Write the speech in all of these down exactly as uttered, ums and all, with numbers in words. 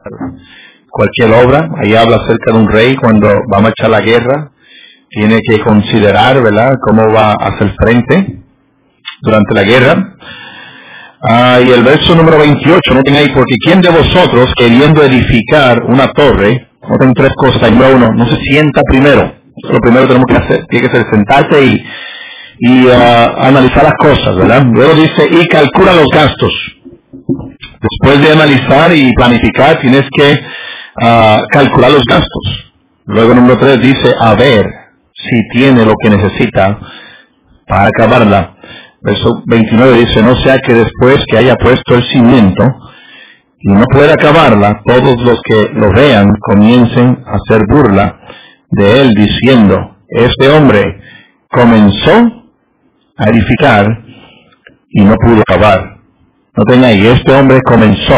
cualquier obra. Ahí habla acerca de un rey cuando va a marchar la guerra. Tiene que considerar, ¿verdad?, cómo va a hacer frente durante la guerra. Ah, y el verso número veintiocho, noten ahí, porque ¿quién de vosotros, queriendo edificar una torre, noten tres cosas, número uno, no se sienta primero? Lo primero que tenemos que hacer, tiene que ser sentarse y, y uh, analizar las cosas, ¿verdad? Luego dice, y calcula los gastos. Después de analizar y planificar, tienes que uh, calcular los gastos. Luego número tres dice, a ver si tiene lo que necesita para acabarla. Verso veintinueve dice, no sea que después que haya puesto el cimiento y no pueda acabarla, todos los que lo vean comiencen a hacer burla de él, diciendo, este hombre comenzó a edificar y no pudo acabar. Noten ahí, este hombre comenzó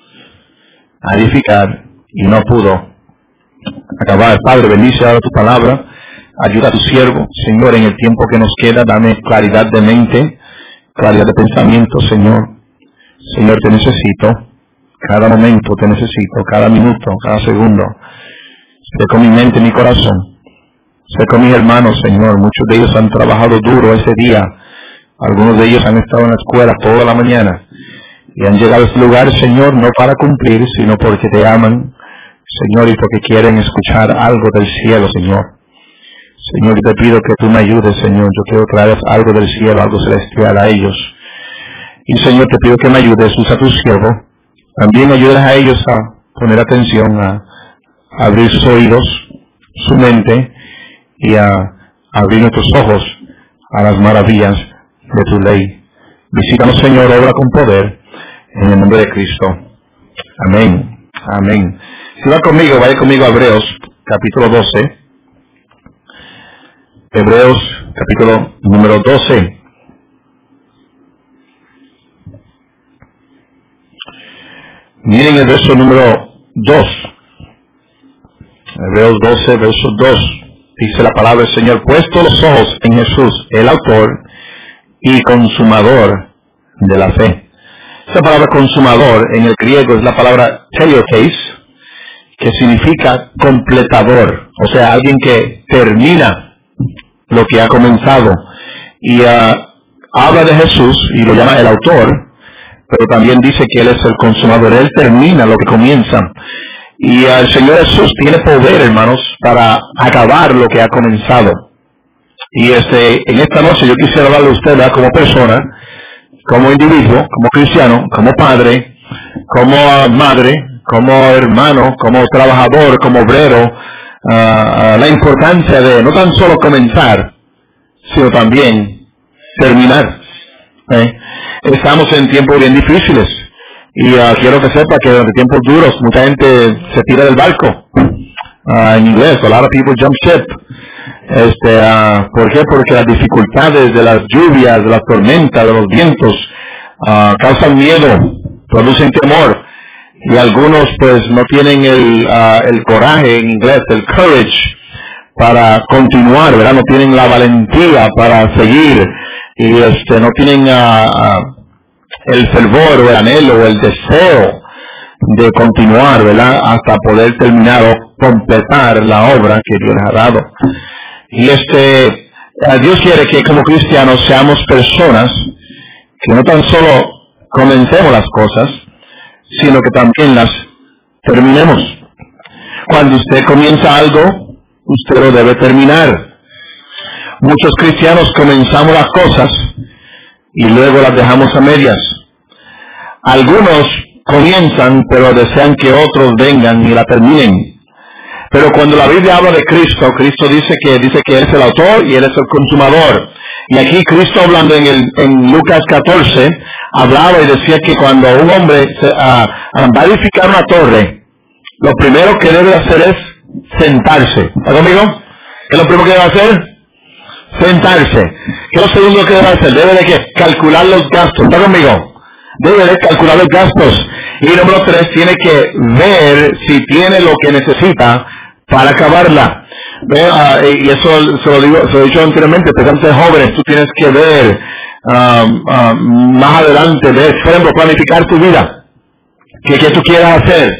a edificar y no pudo acabar. Padre, bendice ahora tu palabra. Ayuda a tu siervo, Señor, en el tiempo que nos queda. Dame claridad de mente, claridad de pensamiento, Señor. Señor, te necesito. Cada momento te necesito, cada minuto, cada segundo. Sé con mi mente y mi corazón. Sé con mis hermanos, Señor. Muchos de ellos han trabajado duro ese día. Algunos de ellos han estado en la escuela toda la mañana. Y han llegado a este lugar, Señor, no para cumplir, sino porque te aman, Señor, y porque quieren escuchar algo del cielo, Señor. Señor, te pido que tú me ayudes, Señor. Yo quiero traer algo del cielo, algo celestial a ellos. Y, Señor, te pido que me ayudes. Usa tu siervo. También ayudes a ellos a poner atención, a abrir sus oídos, su mente, y a abrir nuestros ojos a las maravillas de tu ley. Visítanos, Señor, obra con poder, en el nombre de Cristo. Amén. Amén. Si va conmigo, vaya conmigo a Hebreos, capítulo doce. Hebreos, capítulo número doce. Miren el verso número dos. Hebreos doce, verso dos. Dice la palabra del Señor, puesto los ojos en Jesús, el autor y consumador de la fe. Esa palabra consumador en el griego es la palabra teleokes, que significa completador, o sea, alguien que termina lo que ha comenzado. Y uh, habla de Jesús y lo llama el autor, pero también dice que Él es el consumador. Él termina lo que comienza. Y uh, el Señor Jesús tiene poder, hermanos, para acabar lo que ha comenzado. Y este, en esta noche yo quisiera hablarle a usted, ¿verdad?, como persona, como individuo, como cristiano, como padre, como uh, madre, como hermano, como trabajador, como obrero, Uh, uh, la importancia de no tan solo comenzar, sino también terminar. ¿eh? Estamos en tiempos bien difíciles y uh, quiero que sepa que durante tiempos duros mucha gente se tira del barco. Uh, en inglés, a lot of people jump ship. Este, uh, ¿Por qué? Porque las dificultades de las lluvias, de las tormentas, de los vientos uh, causan miedo, producen temor. Y algunos pues no tienen el, uh, el coraje, en inglés, el courage, para continuar, ¿verdad? No tienen la valentía para seguir. Y este no tienen uh, uh, el fervor, o el anhelo, o el deseo de continuar, ¿verdad? Hasta poder terminar o completar la obra que Dios les ha dado. Y este, uh, Dios quiere que como cristianos seamos personas que no tan solo comencemos las cosas, sino que también las terminemos. Cuando usted comienza algo, usted lo debe terminar. Muchos cristianos comenzamos las cosas y luego las dejamos a medias. Algunos comienzan, pero desean que otros vengan y la terminen. Pero cuando la Biblia habla de Cristo, Cristo dice que dice que Él es el autor y Él es el consumador. Y aquí Cristo, hablando en, el, en Lucas catorce, hablaba y decía que cuando un hombre se, uh, va a edificar una torre, lo primero que debe hacer es sentarse. ¿Está conmigo? ¿Qué es lo primero que debe hacer? Sentarse. ¿Qué es lo segundo que debe hacer? Debe de ¿qué? Calcular los gastos. ¿Está conmigo? Debe de calcular los gastos. Y número tres, tiene que ver si tiene lo que necesita para acabarla. Uh, y eso se lo, digo, se lo he dicho anteriormente, especialmente jóvenes, tú tienes que ver uh, uh, más adelante, ver, por ejemplo, planificar tu vida. ¿Qué, qué tú quieras hacer?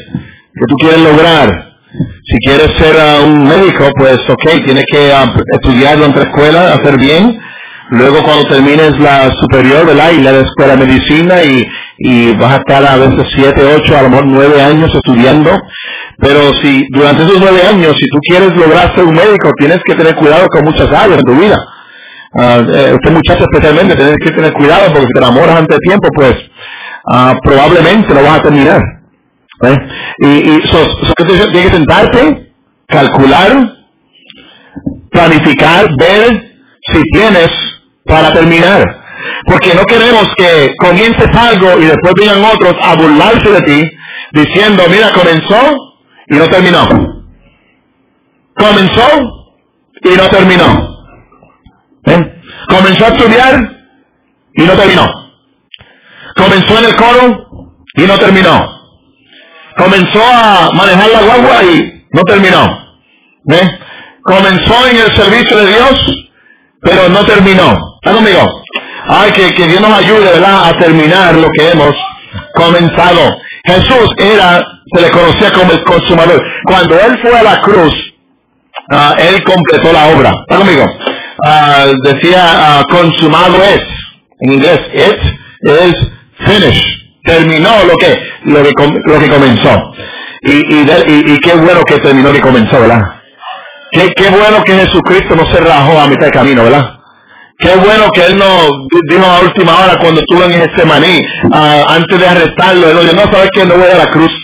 que tú quieres lograr. Si quieres ser uh, un médico, pues ok, tienes que uh, estudiarlo en tu escuela, hacer bien. Luego cuando termines la superior, ¿verdad? Y la escuela de medicina y, y vas a estar a veces siete, ocho, a lo mejor nueve años estudiando. Pero si durante esos nueve años, si tú quieres lograr ser un médico, tienes que tener cuidado con muchas áreas en tu vida. Uh, eh, este muchacho especialmente, tienes que tener cuidado porque si te enamoras antes de tiempo, pues uh, probablemente no vas a terminar. ¿Eh? Y, y so, so que tienes que sentarte, calcular, planificar, ver si tienes para terminar. Porque no queremos que comiences algo y después vengan otros a burlarse de ti, diciendo, mira, comenzó y no terminó. Comenzó y no terminó. ¿Eh? Comenzó a estudiar y no terminó. Comenzó en el coro y no terminó. Comenzó a manejar la guagua y no terminó. ¿Eh? Comenzó en el servicio de Dios, pero no terminó. ¿Está conmigo? Ay, que, que Dios nos ayude, ¿verdad?, a terminar lo que hemos comenzado. Jesús era, se le conocía como el consumador. Cuando Él fue a la cruz, uh, Él completó la obra. ¿Está conmigo? Uh, decía, uh, consumado es. En inglés, it is finished. Terminó lo que lo que, lo que comenzó. Y, y, de, y, y qué bueno que terminó lo que comenzó, ¿verdad? Qué, qué bueno que Jesucristo no se rajó a mitad de camino, ¿verdad? Qué bueno que Él no dijo a última hora cuando estuvo en Getsemaní, uh, antes de arrestarlo, Él dijo, no, ¿sabes qué? No voy a la cruz.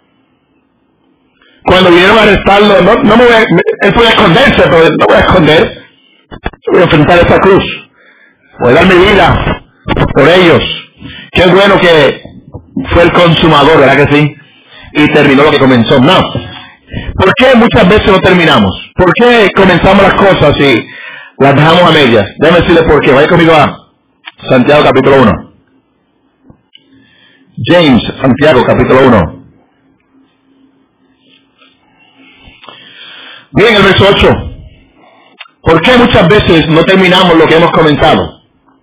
Cuando vinieron a arrestarlo, no, no me voy a, Él puede esconderse, pero no voy a esconder. Voy a enfrentar esa cruz. Voy a dar mi vida por ellos. Qué bueno que fue el consumador, ¿verdad que sí? Y terminó lo que comenzó. No. ¿Por qué muchas veces no terminamos? ¿Por qué comenzamos las cosas y las dejamos a medias? Déjame decirle por qué. Vaya conmigo a Santiago capítulo uno. James, Santiago capítulo uno. Bien, el verso ocho. ¿Por qué muchas veces no terminamos lo que hemos comenzado?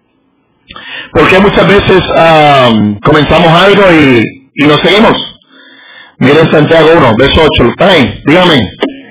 ¿Por qué muchas veces um, comenzamos algo y, y no seguimos? Miren Santiago uno, verso ocho. ¿Están ahí? Dígame.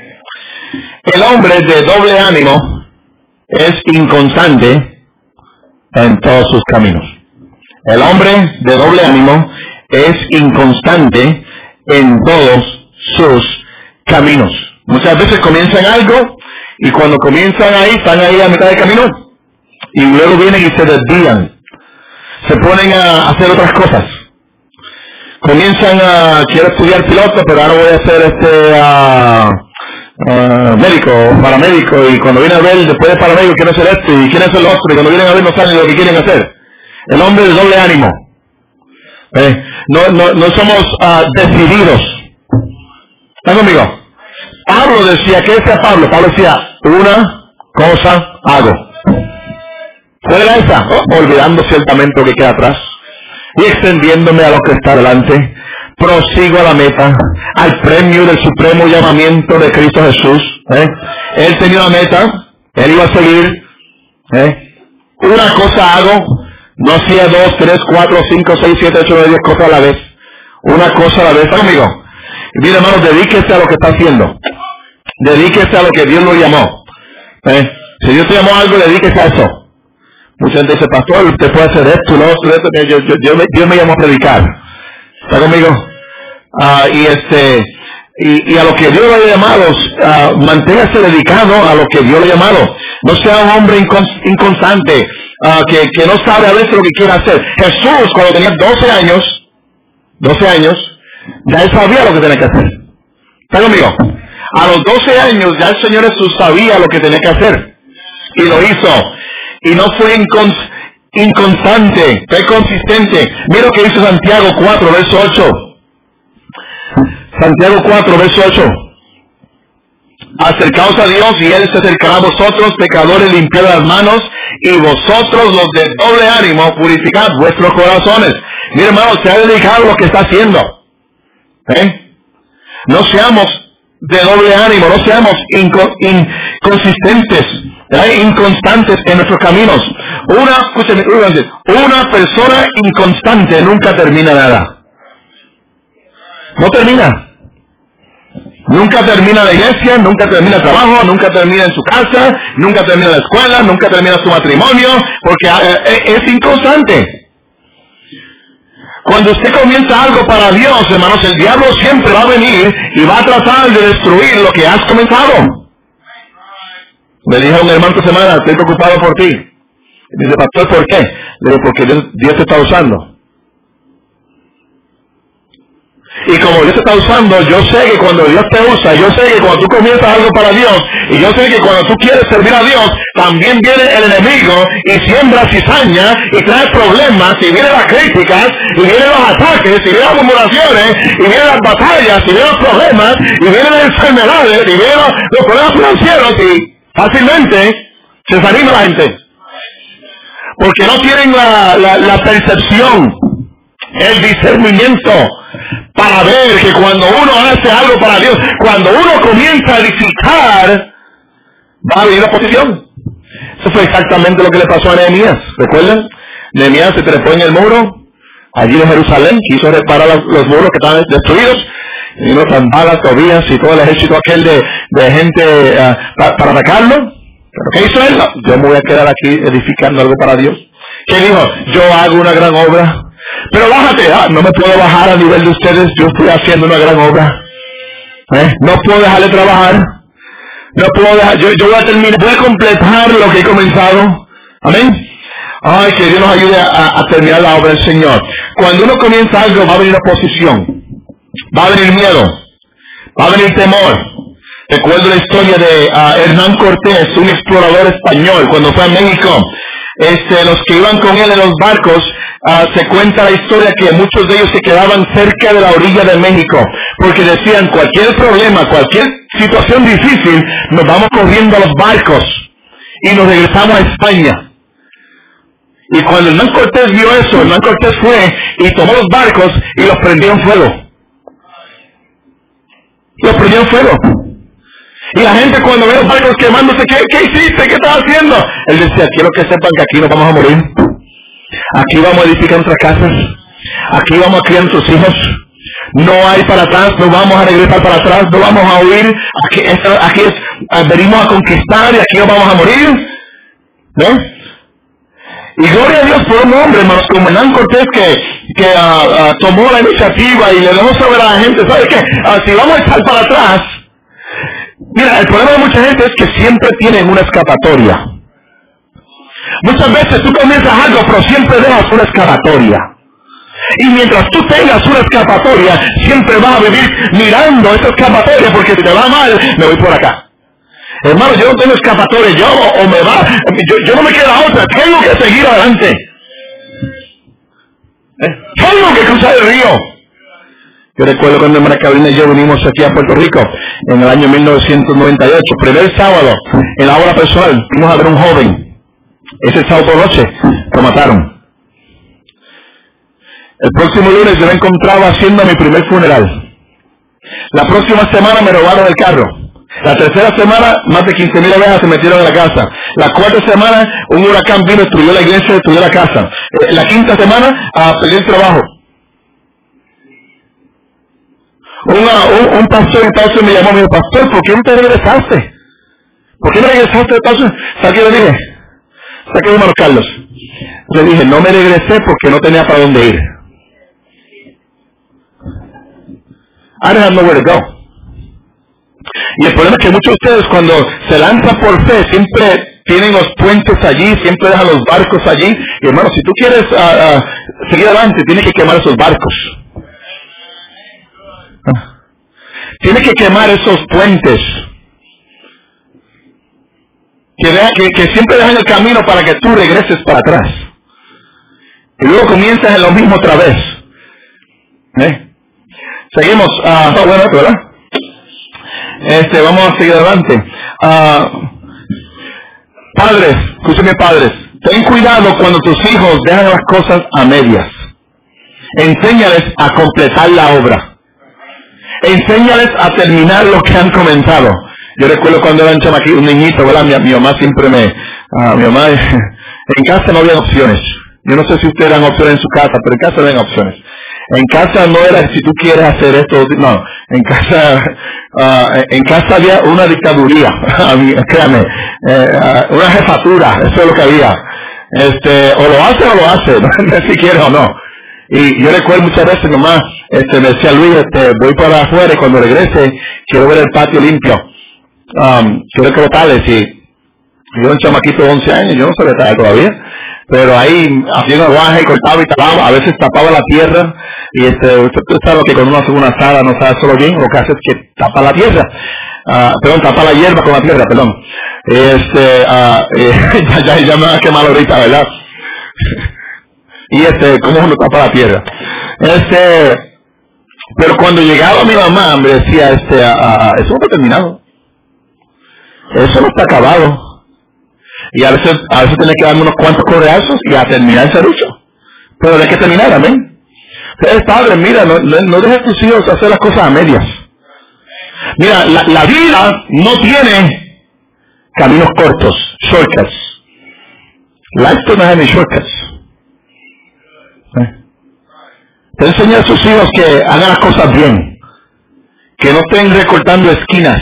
El hombre de doble ánimo es inconstante en todos sus caminos. El hombre de doble ánimo es inconstante en todos sus caminos. Muchas veces comienzan algo y cuando comienzan ahí, están ahí a mitad de camino y luego vienen y se desvían. Se ponen a hacer otras cosas. Comienzan a, quiero estudiar piloto, pero ahora voy a ser este uh, uh, médico o paramédico, y cuando vienen a ver, después de paramédico, quiero hacer esto y quieren hacer lo otro, y cuando vienen a ver no saben lo que quieren hacer. El hombre de doble ánimo. Eh, no, no, no somos uh, decididos. ¿Están conmigo? Pablo decía, ¿qué decía Pablo? Pablo decía, una cosa hago. ¿Cuál era esa? Oh, olvidando ciertamente lo que queda atrás y extendiéndome a lo que está delante, prosigo a la meta, al premio del supremo llamamiento de Cristo Jesús. ¿eh? Él tenía una meta, él iba a seguir. ¿eh? Una cosa hago, no hacía dos, tres, cuatro, cinco, seis, siete, ocho, nueve, diez cosas a la vez. Una cosa a la vez. ¿Está conmigo? Y mire, hermanos, dedíquese a lo que está haciendo. Dedíquese a lo que Dios lo llamó. ¿eh? Si Dios te llamó a algo, dedíquese a eso. Mucha gente dice, pastor, usted puede hacer esto, lo otro, esto. Yo, yo, yo, Dios me llamó a predicar. ¿Está conmigo? Uh, y este y, y a lo que Dios lo haya llamado, uh, manténgase dedicado a lo que Dios lo ha llamado. No sea un hombre incons- inconstante, uh, que, que no sabe a veces lo que quiere hacer. Jesús, cuando tenía doce años, doce años, ya él sabía lo que tenía que hacer. ¿Está conmigo? A los doce años ya el Señor Jesús sabía lo que tenía que hacer. Y lo hizo. Y no fue incons- inconstante, fue consistente. Mira lo que dice Santiago cuatro, verso ocho. Santiago cuatro, verso ocho. Acercaos a Dios y Él se acercará a vosotros, pecadores, limpiad las manos, y vosotros, los de doble ánimo, purificad vuestros corazones. Mira, hermano, se ha dedicado a lo que está haciendo. ¿Eh? No seamos de doble ánimo, no seamos inco- inconsistentes, ¿eh? inconstantes en nuestros caminos. Una, escúcheme, una persona inconstante nunca termina nada. No termina. Nunca termina la iglesia, nunca termina el trabajo, nunca termina en su casa, nunca termina la escuela, nunca termina su matrimonio, porque eh, es inconstante. Cuando usted comienza algo para Dios, hermanos, el diablo siempre va a venir y va a tratar de destruir lo que has comenzado. Me dijo un hermano esta semana, estoy preocupado por ti. Me dice, pastor, ¿por qué? Le digo, porque Dios, Dios te está usando. Y como Dios te está usando, yo sé que cuando Dios te usa, yo sé que cuando tú comienzas algo para Dios, y yo sé que cuando tú quieres servir a Dios, también viene el enemigo y siembra cizaña y trae problemas, y vienen las críticas, y vienen los ataques, y vienen las murmuraciones, y vienen las batallas, y vienen los problemas, y vienen las enfermedades, y vienen los, los problemas financieros, y fácilmente se desanima la gente. Porque no tienen la, la, la percepción, el discernimiento, para ver que cuando uno hace algo para Dios, cuando uno comienza a edificar, va a venir la oposición. Eso fue exactamente lo que le pasó a Nehemías. ¿Recuerdan? Nehemías se trepó en el muro, allí de Jerusalén, quiso reparar los, los muros que estaban destruidos, y no Sanballat, Tobías y todo el ejército aquel de, de gente uh, pa, para atacarlo. ¿Pero qué hizo él? Yo me voy a quedar aquí edificando algo para Dios. ¿Qué dijo? Yo hago una gran obra. Pero bájate, ah, no me puedo bajar a nivel de ustedes, yo estoy haciendo una gran obra. ¿Eh? No puedo dejar de trabajar. No puedo dejar, yo, yo voy a terminar, voy a completar lo que he comenzado. Amén. Ay, que Dios nos ayude a, a terminar la obra del Señor. Cuando uno comienza algo, va a venir oposición, va a venir miedo, va a venir temor. Recuerdo la historia de uh, Hernán Cortés, un explorador español, cuando fue a México. Este, los que iban con él en los barcos, uh, se cuenta la historia que muchos de ellos se quedaban cerca de la orilla de México, porque decían, cualquier problema, cualquier situación difícil, nos vamos corriendo a los barcos y nos regresamos a España. Y cuando Hernán Cortés vio eso, Hernán Cortés fue y tomó los barcos y los prendió en fuego. Los prendió en fuego. Y la gente cuando ve los barcos quemándose, ¿qué, qué hiciste? ¿Qué estás haciendo? Él decía, quiero que sepan que aquí nos vamos a morir. Aquí vamos a edificar nuestras casas. Aquí vamos a criar nuestros hijos. No hay para atrás, no vamos a regresar para atrás, no vamos a huir. Aquí, esta, aquí es, venimos a conquistar y aquí nos vamos a morir. ¿No? Y gloria a Dios por un hombre, hermanos, como Hernán Cortés, que, que uh, uh, tomó la iniciativa y le dejó saber a la gente, ¿sabes qué? Uh, si vamos a echar para atrás, mira, el problema de mucha gente es que siempre tienen una escapatoria. Muchas veces tú comienzas algo, pero siempre dejas una escapatoria. Y mientras tú tengas una escapatoria, siempre vas a vivir mirando esa escapatoria, porque si te va mal, me voy por acá. Hermano, yo no tengo escapatoria, yo o, o me va, yo, yo no me queda otra, tengo que seguir adelante. ¿Eh? Tengo que cruzar el río. Yo recuerdo cuando hermana Carolina y yo vinimos aquí a Puerto Rico en el año mil novecientos noventa y ocho, primer sábado, en la hora personal, fuimos a ver a un joven. Ese sábado por noche lo mataron. El próximo lunes yo me encontraba haciendo mi primer funeral. La próxima semana me robaron el carro. La tercera semana, más de quince mil abejas se metieron en la casa. La cuarta semana, un huracán vino, destruyó la iglesia, destruyó la casa. Eh, la quinta semana, uh, perdí el trabajo. Una, un, un pastor en Estados Unidos me llamó y me dijo, pastor, ¿por qué no te regresaste? ¿Por qué no regresaste de Estados Unidos? ¿Sabes qué le dije? ¿Sabes qué, hermano Carlos? Le dije, no me regresé porque no tenía para dónde ir. I don't have nowhere to go. Y el problema es que muchos de ustedes cuando se lanzan por fe siempre tienen los puentes allí, siempre dejan los barcos allí. Y hermano, si tú quieres uh, uh, seguir adelante, tienes que quemar esos barcos. Tienes que quemar esos puentes. Que, deja, que, que siempre dejan el camino para que tú regreses para atrás. Y luego comienzas en lo mismo otra vez. ¿Eh? Seguimos. Uh, oh, bueno, ¿verdad? Este, vamos a seguir adelante. Uh, padres, escúchame padres, ten cuidado cuando tus hijos dejan las cosas a medias. Enséñales a completar la obra. Enséñales a terminar lo que han comenzado. Yo recuerdo cuando era un chamaquito, un niñito, ¿verdad? Mi, mi mamá siempre me... Uh, mi mamá, en casa no había opciones. Yo no sé si ustedes dan opciones en su casa, pero en casa no había opciones. En casa no era si tú quieres hacer esto, no. En casa, uh, en casa había una dictaduría, créame, eh, uh, una jefatura, eso es lo que había. Este, o lo hace o lo hace, no si quiere o no. Y yo recuerdo muchas veces nomás, este, me decía Luis, este, voy para afuera y cuando regrese quiero ver el patio limpio. Um, quiero que lo tales y yo un chamaquito de once años, yo no sé de tal todavía, pero ahí hacía un aguaje, cortaba y tapaba, a veces tapaba la tierra y este, usted, usted sabe que cuando uno hace una sala no sabe solo bien, lo que hace es que tapa la tierra, uh, perdón, tapa la hierba con la tierra, perdón. Este, uh, eh, ya, ya, ya me va a quemar ahorita, ¿verdad? Y este, ¿cómo uno tapa la tierra? Este, pero cuando llegaba mi mamá me decía, este, uh, uh, eso no está terminado, eso no está acabado. Y a veces, a veces tiene que darme unos cuantos correazos y a terminar el serrucho. Pero hay que terminar, amén. Entonces, padre, mira, no, no dejes a tus hijos hacer las cosas a medias. Mira, la, la vida no tiene caminos cortos, shortcuts. Life doesn't have any shortcuts. ¿Eh? Te enseña a sus hijos que hagan las cosas bien. Que no estén recortando esquinas.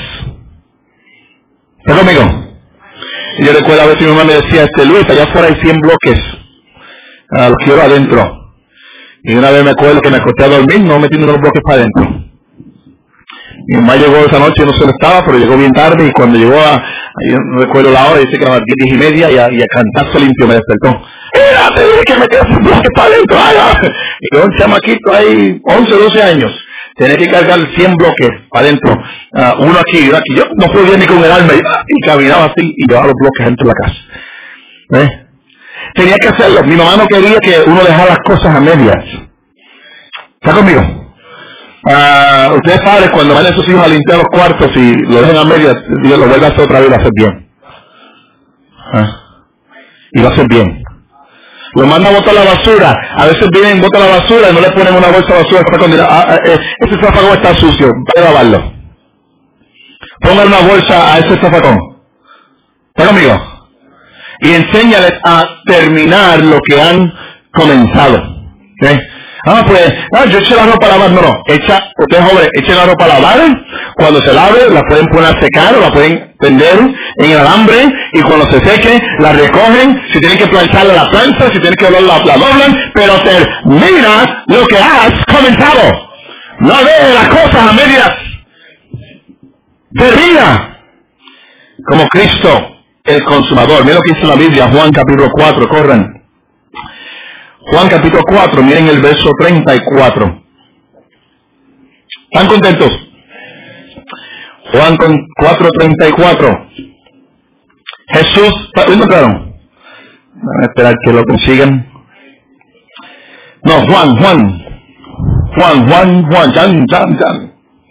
¿Estás conmigo? Y yo recuerdo a veces mi mamá me decía, este Luis, allá afuera hay cien bloques, uh, los quiero adentro. Y una vez me acuerdo que me acosté a dormir, no metiendo los bloques para adentro. Mi mamá llegó esa noche, no sé dónde estaba, pero llegó bien tarde y cuando llegó a, yo no recuerdo la hora, dice que a las diez, diez y media y a, y a cantazo limpio me despertó. ¡Mira, te dije que metías los bloques para adentro! ¡Ay! Y yo un chamaquito ahí, once, doce años. Tenía que cargar cien bloques para adentro, uh, uno aquí y uno aquí. Yo no podía ni con el alma y, y caminaba así y llevaba los bloques dentro de la casa. ¿Eh? Tenía que hacerlo. Mi mamá no quería que uno dejara las cosas a medias. ¿Está conmigo? Uh, ustedes padres cuando van a sus hijos a limpiar los cuartos y lo dejan a medias, Dios lo vuelve a hacer otra vez y lo hace bien. ¿Eh? Y lo hace bien. Lo manda a botar la basura. A veces vienen, botan la basura y no le ponen una bolsa de basura para cuando ah, ah, eh, ese zafacón está sucio, vaya a lavarlo. Pongan una bolsa a ese zafacón. ¿Está conmigo? Y enséñales a terminar lo que han comenzado. ¿Okay? Ah, pues, ah, yo eché la ropa a lavar. No, no, echa, ustedes jóvenes, echen la ropa a lavar. Cuando se lave, la pueden poner a secar o la pueden tender en el alambre y cuando se seque, la recogen. Si tienen que plancharla, la planchan. Si tienen que doblarla, la doblan. Pero termina lo que has comenzado. No dejes las cosas a medias. Termina. Como Cristo, el consumador. Mira lo que dice la Biblia, Juan capítulo cuatro, corran. Juan capítulo cuatro, miren el verso treinta y cuatro. ¿Están contentos? Juan cuatro, treinta y cuatro. Jesús, ¿lo encontraron? Van a esperar que lo consigan. No, Juan, Juan. Juan, Juan, Juan, Jan, Jan, Jan.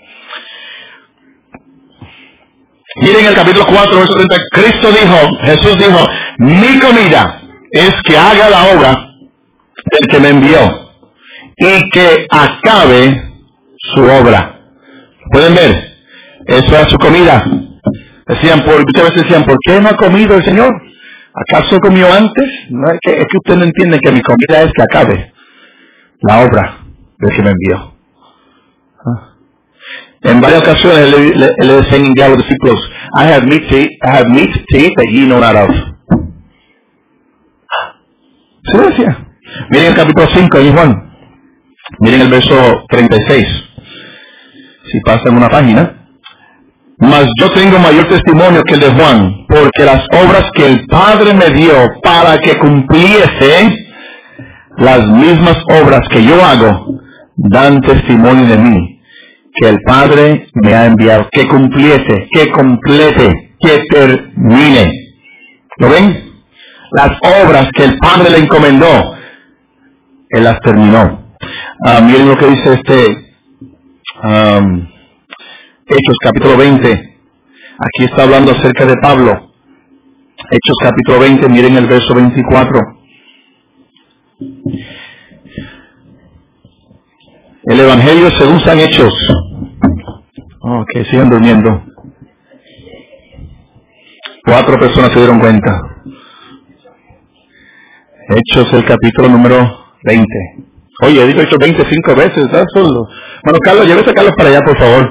Miren el capítulo cuatro, verso treinta. Cristo dijo, Jesús dijo, mi comida es que haga la obra del que me envió y que acabe su obra. ¿Pueden ver? Eso era su comida. Decían, por, muchas veces decían, ¿por qué no ha comido el Señor? ¿Acaso comió antes? No, es, que, es que usted no entiende que mi comida es que acabe la obra del que me envió. ¿Ah? En varias ocasiones él le, le, le decía en inglés a los discípulos, I have meat to eat, I have meat to eat that ye know not of. Se lo decía. Miren el capítulo cinco de Juan. Miren el verso treinta y seis. Si pasan una página. Mas yo tengo mayor testimonio que el de Juan, porque las obras que el Padre me dio para que cumpliese, las mismas obras que yo hago, dan testimonio de mí, que el Padre me ha enviado, que cumpliese, que complete, que termine. ¿Lo ven? Las obras que el Padre le encomendó, Él las terminó. Uh, miren lo que dice este um, Hechos capítulo veinte. Aquí está hablando acerca de Pablo. Hechos capítulo veinte, miren el verso veinticuatro. El Evangelio según San Hechos. Oh, que sigan durmiendo. Cuatro personas se dieron cuenta. Hechos el capítulo número veinte. Oye, he dicho esto veinticinco veces. ¿Sabes? Bueno, Carlos, llévese a Carlos para allá, por favor.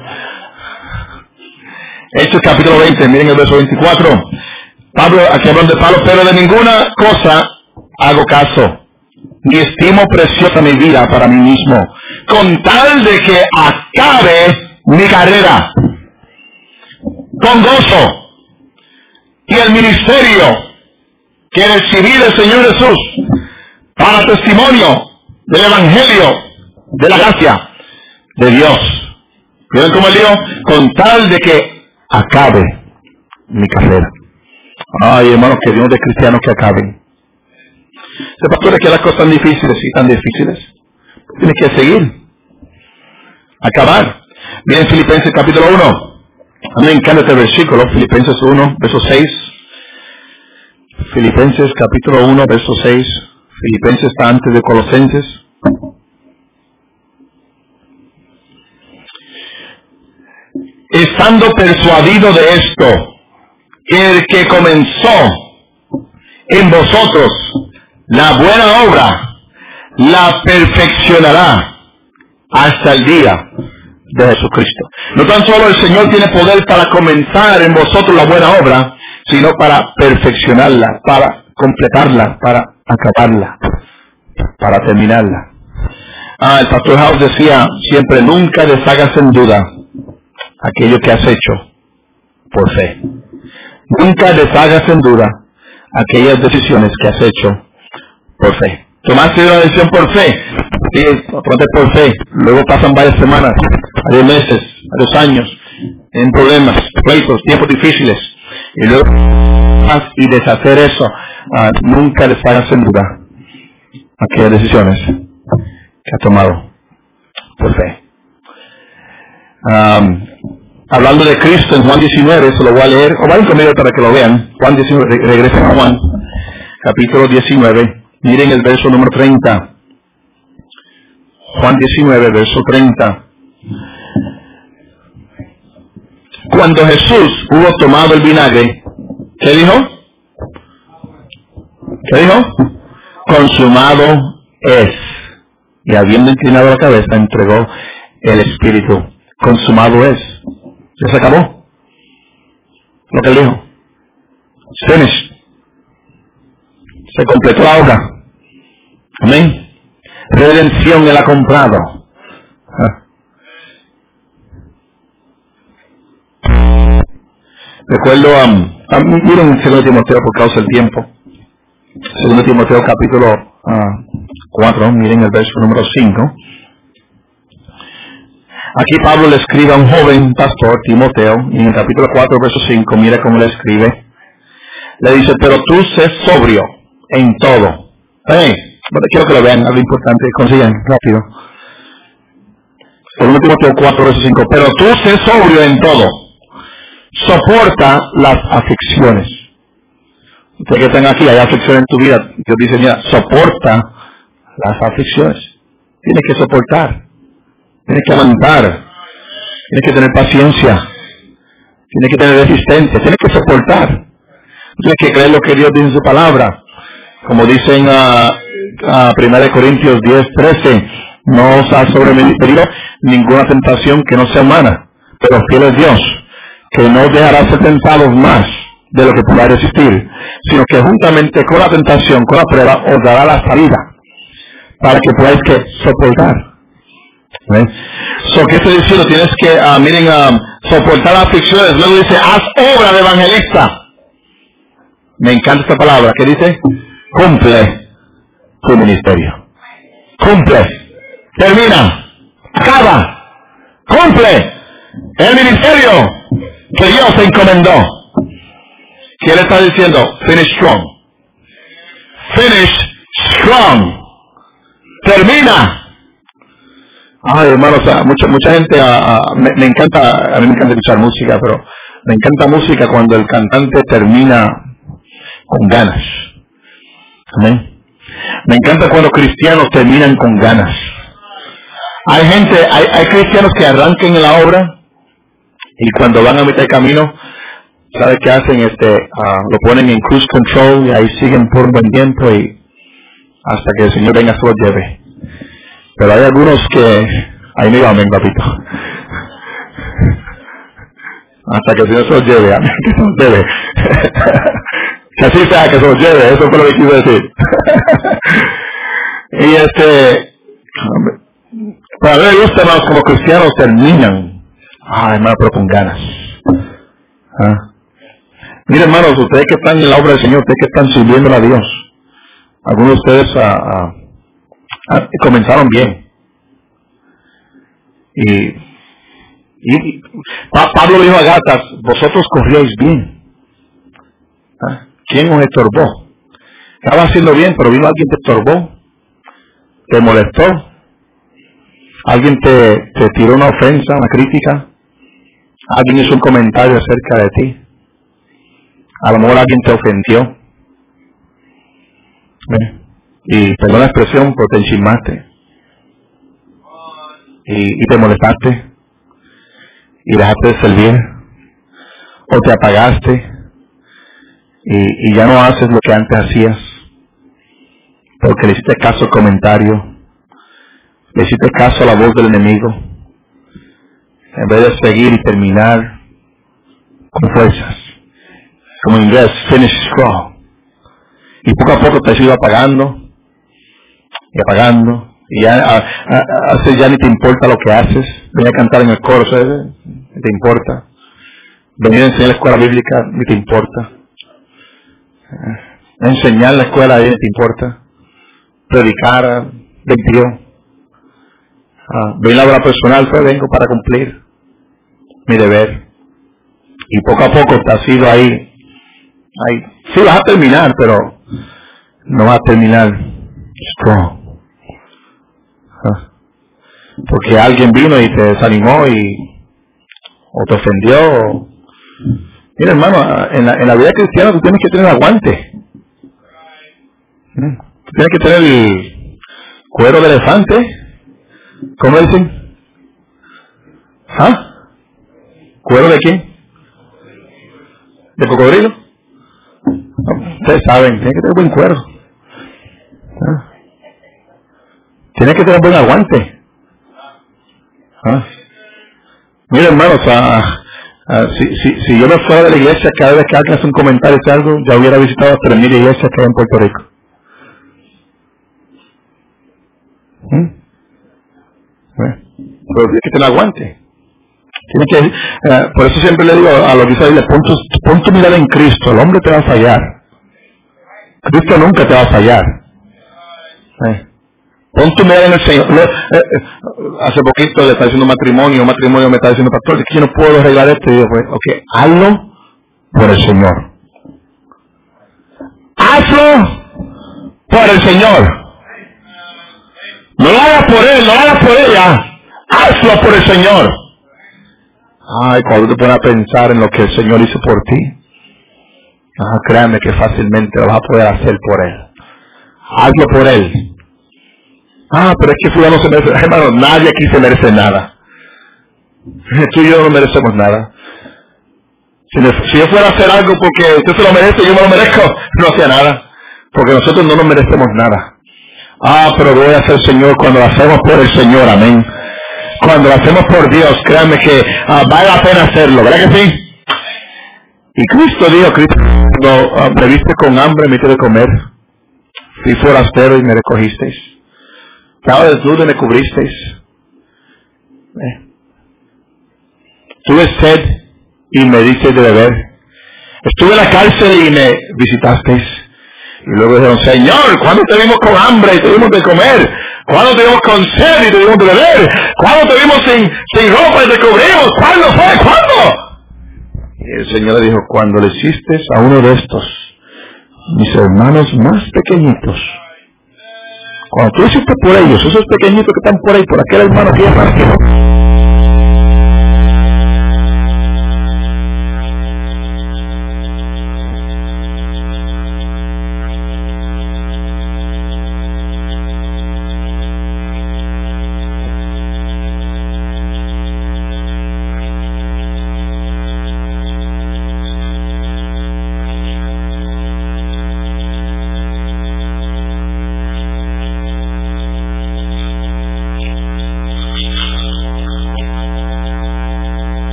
Hechos capítulo veinte, miren el verso veinticuatro. Pablo, aquí hablando de Pablo, pero de ninguna cosa hago caso, ni estimo preciosa mi vida para mí mismo, con tal de que acabe mi carrera con gozo y el ministerio que recibí del Señor Jesús para testimonio del Evangelio de la gracia de Dios. ¿Vieron cómo el lío? Con tal de que acabe mi carrera. Ay, hermanos, que Dios de cristianos que acaben. Se pastor, que las cosas tan difíciles y tan difíciles. Tienes que seguir. Acabar. Miren Filipenses capítulo uno. A mí me encanta este versículo. Filipenses uno, verso seis. Filipenses capítulo uno, verso seis. Filipenses está antes de Colosenses. Estando persuadido de esto, que el que comenzó en vosotros la buena obra, la perfeccionará hasta el día de Jesucristo. No tan solo el Señor tiene poder para comenzar en vosotros la buena obra, sino para perfeccionarla, para completarla, para acabarla, para terminarla. Ah, el pastor House decía siempre, nunca deshagas en duda aquello que has hecho por fe. Nunca deshagas en duda aquellas decisiones que has hecho por fe. Tomaste una decisión por fe, sí, por fe, luego pasan varias semanas, varios meses, varios años, en problemas, pleitos, tiempos difíciles, y luego y deshacer eso, uh, nunca deshagas en duda aquellas decisiones que has tomado por fe. Um, hablando de Cristo en Juan diecinueve, se lo voy a leer, o vayan conmigo para que lo vean. Juan diecinueve, regresen a Juan, capítulo diecinueve, miren el verso número treinta. Juan diecinueve, verso treinta. Cuando Jesús hubo tomado el vinagre, ¿qué dijo? ¿Qué dijo? Consumado es. Y habiendo inclinado la cabeza, entregó el Espíritu. Consumado es. Ya se acabó. Lo que él dijo. Finished. Se completó la obra. Amén. Redención él ha comprado. Ah. Recuerdo, um, um, miren segundo Timoteo por causa del tiempo. segundo Timoteo capítulo uh, cuatro, miren el verso número cinco. Aquí Pablo le escribe a un joven pastor, Timoteo, y en el capítulo cuatro, verso cinco, mira cómo le escribe. Le dice, pero tú sé sobrio en todo. Hey, bueno, quiero que lo vean, algo importante, consigan rápido. segundo Timoteo cuatro, verso cinco, pero tú sé sobrio en todo. Soporta las aflicciones. Ustedes que están aquí, hay aflicciones en tu vida. Dios dice, mira, soporta las aflicciones. Tienes que soportar. Tienes que aguantar. Tienes que tener paciencia. Tienes que tener resistencia. Tienes que soportar. Tienes que creer lo que Dios dice en su palabra. Como dicen a uh, uh, primera de Corintios diez, trece, no os ha sobrevenido ninguna tentación que no sea humana, pero fiel es Dios, que no os dejará ser tentados más de lo que podáis resistir, sino que juntamente con la tentación, con la prueba, os dará la salida, para que podáis que soportar. ¿Ven? So, ¿qué estoy diciendo? Tienes que, uh, miren, uh, soportar las aflicciones. Luego dice, haz obra de evangelista. Me encanta esta palabra. ¿Qué dice? Cumple tu ministerio. Cumple. Termina. Acaba. Cumple el ministerio que Dios te encomendó. ¿Qué le está diciendo? Finish strong. Finish strong. Termina. Ay, hermanos, mucha, mucha gente, uh, uh, me, me encanta, a mí me encanta escuchar música, pero me encanta música cuando el cantante termina con ganas. Amén. Me encanta cuando cristianos terminan con ganas. Hay gente, hay, hay cristianos que arrancan en la obra y cuando van a mitad de camino, ¿sabe qué hacen? Este, uh, lo ponen en cruise control y ahí siguen por un buen tiempo y hasta que el Señor venga se lo lleve. Pero hay algunos que... Ahí no iba, amén, papito. Hasta que el Señor se los lleve, amén, que se los lleve. Que así sea, que se los lleve, eso fue lo que quise decir. Y este... Para ver, los hermanos como cristianos terminan. Ah, hermano, pero con ganas. ¿Ah? Miren, hermanos, ustedes que están en la obra del Señor, ustedes que están sirviendo a Dios, algunos de ustedes a, a, a, comenzaron bien. Y, y pa, Pablo dijo a Gálatas, vosotros corríais bien. ¿Ah? ¿Quién os estorbó? Estaba haciendo bien, pero vino alguien te estorbó, te molestó, alguien te, te tiró una ofensa, una crítica, alguien hizo un comentario acerca de ti. A lo mejor alguien te ofendió. ¿Eh? Y perdón la expresión, pero te enchismaste. Y, y te molestaste. Y dejaste de servir. O te apagaste. Y, y ya no haces lo que antes hacías. Porque le hiciste caso al comentario. Le hiciste caso a la voz del enemigo. En vez de seguir y terminar con fuerzas. Como en inglés, finish strong. Y poco a poco te has ido apagando, y apagando, y ya, a, a, a, ya ni te importa lo que haces. Venir a cantar en el coro, ¿sabes? Ni te importa. Venir a enseñar la escuela bíblica, ni te importa. Enseñar la escuela, ni te importa. Predicar, veintidós. Ah, venir a la obra personal, pues vengo para cumplir mi deber. Y poco a poco te has ido ahí. Ay, sí vas a terminar, pero no vas a terminar strong. ¿Ah? Porque alguien vino y te desanimó y o te ofendió. O... Mira, hermano, en la, en la vida cristiana tú tienes que tener aguante. ¿Mm? Tú tienes que tener el cuero de elefante. ¿Cómo dicen? ¿Ah? ¿Cuero de quién? ¿De cocodrilo? Ustedes saben, tiene que tener buen cuero. ¿Ah? Tiene que tener buen aguante. ¿Ah? Mira, hermanos, ah, ah, si, si, si yo me fuera de la iglesia cada vez que alguien hace un comentario o algo, ya hubiera visitado tres mil iglesias que hay en Puerto Rico. ¿Mm? ¿Eh? Pero tiene que tener aguante. Tiene que, uh, por eso siempre le digo a los discípulos, pon tu, pon tu mirada en Cristo. El hombre te va a fallar. Cristo nunca te va a fallar. ¿Eh? Pon tu mirada en el Señor. No, eh, eh, hace poquito le está diciendo matrimonio, un matrimonio me está diciendo, pastor, es que yo no puedo arreglar esto. Y yo, pues, ok, hazlo por el Señor. Hazlo por el Señor. No lo hagas por él, no lo hagas por ella. Hazlo por el Señor. Ay, cuando te pones a pensar en lo que el Señor hizo por ti, ah, créanme que fácilmente lo vas a poder hacer por Él. Hazlo por Él. Ah, pero es que fulano se merece, hermano, nadie aquí se merece nada. Tú y yo no merecemos nada. Si, me, si yo fuera a hacer algo porque usted se lo merece y yo me lo merezco, no hacía nada. Porque nosotros no nos merecemos nada. Ah, pero voy a hacer Señor cuando lo hacemos por el Señor, amén. Cuando lo hacemos por Dios, créanme que uh, vale la pena hacerlo, ¿verdad que sí? Y Cristo dijo, Cristo, cuando uh, me viste con hambre, me hice de comer. Fui forastero y me recogisteis. Estaba desnudo y me cubristeis. Eh. Tuve sed y me disteis de beber. Estuve en la cárcel y me visitasteis. Y luego dijeron, Señor, ¿cuándo te vimos con hambre y te vimos de comer? ¿Cuándo te vimos con sed y te vimos de beber? ¿Cuándo te vimos sin, sin ropa y te cubrimos? ¿Cuándo fue? ¿Cuándo? Y el Señor le dijo, cuando le hiciste a uno de estos, mis hermanos más pequeñitos, cuando tú hiciste por ellos, esos pequeñitos que están por ahí, por aquel hermano que es más que no.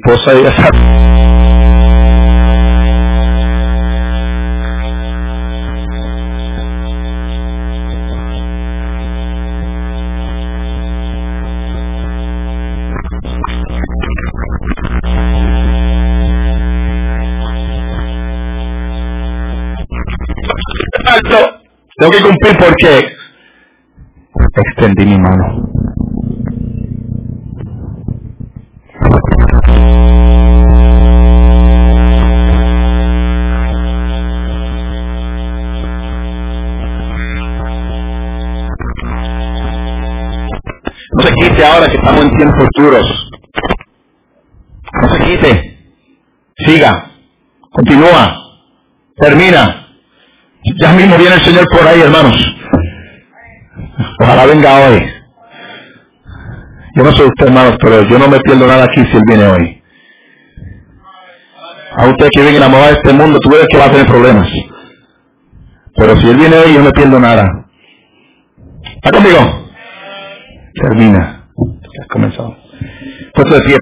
esposa y esa... Tengo que cumplir porque extendí mi mano. No se quite ahora que estamos en tiempos duros. No se quite. Siga. Continúa. Termina. Ya mismo viene el Señor por ahí, hermanos. Ojalá venga hoy. Yo no sé usted, hermanos, pero yo no me pierdo nada aquí si Él viene hoy. A usted que viene enamorado de este mundo, tú ves que va a tener problemas. Pero si Él viene hoy, yo no me pierdo nada. ¿Está conmigo? Termina. Ya has comenzado. Puesto de pie.